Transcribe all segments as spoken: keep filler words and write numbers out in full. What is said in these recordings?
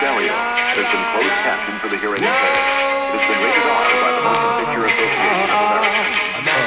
stereo. It has been closed captioned for the hearing impaired. It has been rated R by the Motion Picture Association of America.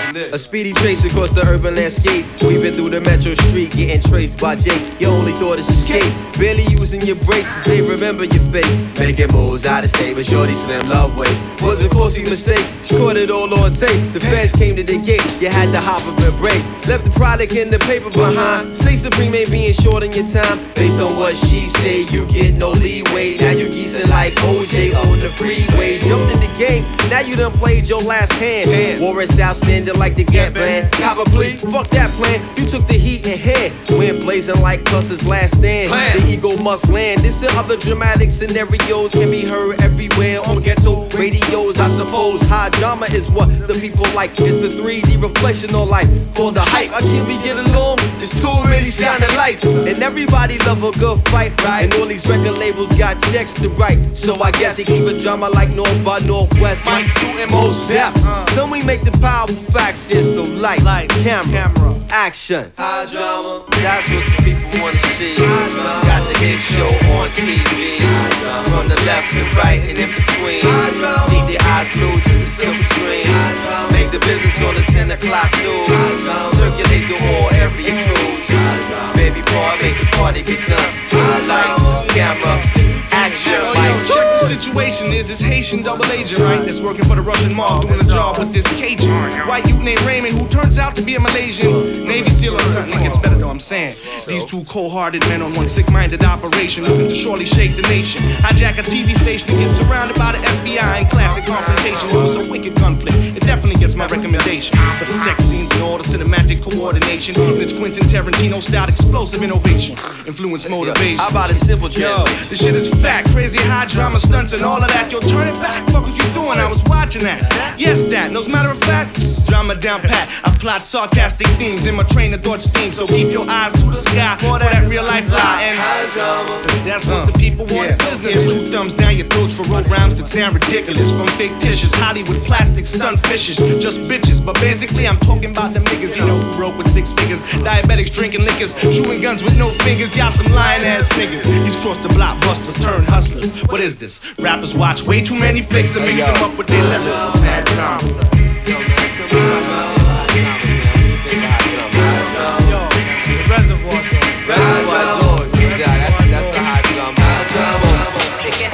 A speedy trace across the urban landscape, weaving through the metro street, getting traced by Jake. Your only thought is escape, barely using your braces. They remember your face, making moves out of state, but shorty slim love ways. Was a costly mistake, she caught it all on tape. The feds came to the gate, you had to hop up and break. Left the product in the paper behind. Stay supreme ain't being short in your time. Based on what she say, you get no leeway. Now you geesing like O J on the freeway. Jumped in the game, now you done played your last hand. Warrants outstanding like the Get Band. Cop a plea, fuck that plan. You took the heat and head. Wind blazing like Custer's last stand. The ego must land. This and other dramatic scenarios can be heard everywhere on ghetto radios. I suppose high drama is what the people like. It's the three D reflection on life called the hype. I can't be getting along. There's too many shining lights, and everybody love a good fight, right? And all these record labels got checks to write, so I guess they keep a drama like North by Northwest. Mike two and most deaf. Some we make the powerful facts here, so light, Light, camera, camera, action. high drama. That's what the people wanna see. Got the hit show on T V. From the left and right and in between. Need their eyes glued to the silver screen. Make the business on the ten o'clock news. Circulate the whole area cruise. Baby boy, make the party get done. Lights, camera, action. Yo, check the situation. There's this Haitian double agent, right? That's working for the Russian mob, doing a job with this Cajun white youth named Raymond, who turns out to be a Malaysian Navy SEAL or something. It gets better though, I'm saying. These two cold-hearted men on one sick-minded operation, looking to surely shake the nation. Hijack a T V station and get surrounded by the F B I in classic confrontation. It was a wicked conflict. It definitely gets my recommendation for the sex scenes and all the cinematic coordination. And it's Quentin Tarantino-style explosive innovation, influence motivation. How about a simple Yo, translation? this shit is fact, crazy high drama stunts and all of that. Yo, turn it back, fuck was you doing? I was watching that. Yes, that. No, as a matter of fact, drama down pat. I plot sarcastic themes in my train of thought steam. So keep your eyes to the sky for that real life lie. And high drama, cause that's what the people want in business. It's two thumbs down your throats for programs that sound ridiculous. From fictitious Hollywood plastic stunt fishes, just bitches. But basically, I'm talking about them niggas, you know, who broke with six figures. Diabetics drinking liquors, shooting guns with no fingers. Y'all some lying ass niggas. These cross the blockbusters turn hustlers. What is this? Rappers watch way too many flicks and mix them up with their letters. Mad drama.